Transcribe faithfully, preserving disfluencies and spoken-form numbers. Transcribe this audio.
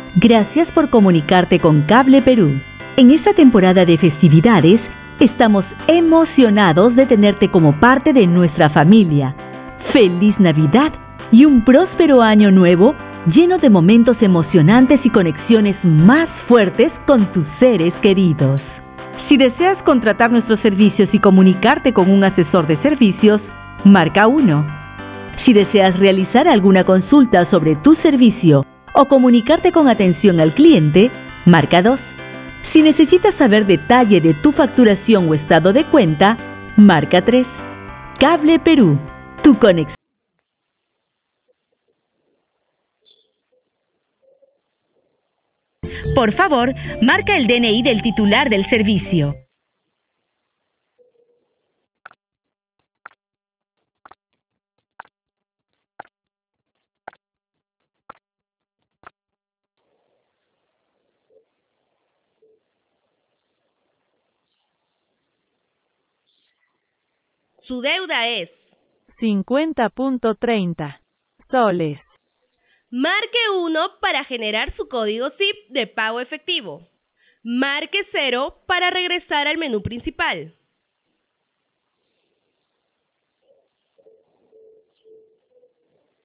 Gracias por comunicarte con Cable Perú. En esta temporada de festividades, estamos emocionados de tenerte como parte de nuestra familia. ¡Feliz Navidad y un próspero año nuevo lleno de momentos emocionantes y conexiones más fuertes con tus seres queridos! Si deseas contratar nuestros servicios y comunicarte con un asesor de servicios, marca uno. Si deseas realizar alguna consulta sobre tu servicio o comunicarte con atención al cliente, marca dos. Si necesitas saber detalle de tu facturación o estado de cuenta, marca tres. Cable Perú, tu conexión. Por favor, marca el D N I del titular del servicio. Su deuda es cincuenta punto treinta soles. Marque uno para generar su código S I P de pago efectivo. Marque cero para regresar al menú principal.